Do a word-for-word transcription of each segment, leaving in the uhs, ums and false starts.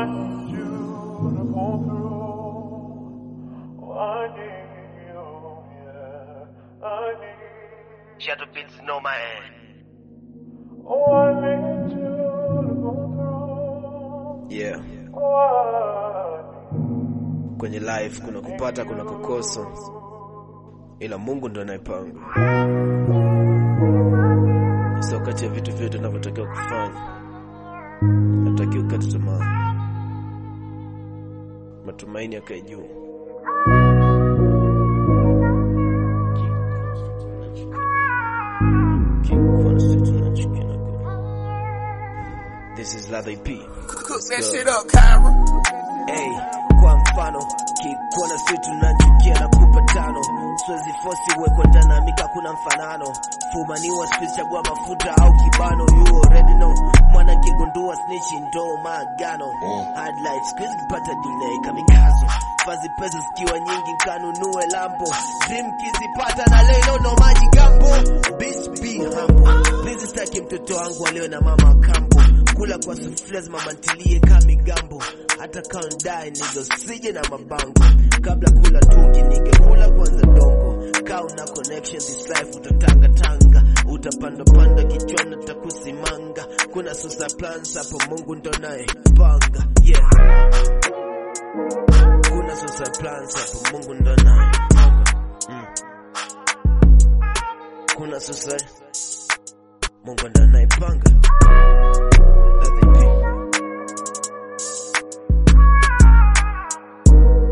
I need you to come through. Oh, I need you, yeah. I need. Shadow Beats know my end. Oh, I need you to come through. Yeah. Oh, I need. Kwenye life kuna kupata, kuna kukosa, ila Mungu ndo anayepanga. Sio kati ya vitu vyote ninavyotakiwa kufanya, natakiwa kukata tamaa, matumaini yakae juu. This is Lather P. Cook that shit up, Kyra. Hey, kwa mfano kikuona sisi tunachukia na kupa tano, siwezi force uwekwe ndani mika kuna mfanano, fumaniwa space chagua mafuta au kibano, you already know mwana kigundua snitch ndo magano. Hard life squeeze kipata delay kamikazo, fazi pesa zikiwa nyingi kanunue lambo, dream kizipata na leo no maji gambo. Bitch be humble, please staki mtoto wangu leo na mama kambo, kula kwa sufles mama ntilie kami gambo, hata kaundai nigo sije na mabango, kabla kula tungi nige kula kwanza dongo, kaa una connection this life utatanga tanga, utapanda panda kichwana takusimanga, kuna susa plans hapo Mungu ndo naye panga, yeah. Kuna susa plans hapo Mungu ndo naye panga, mm. Kuna susa Mungu ndo naye panga.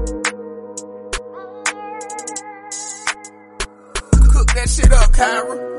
Cook that shit up, Kyra.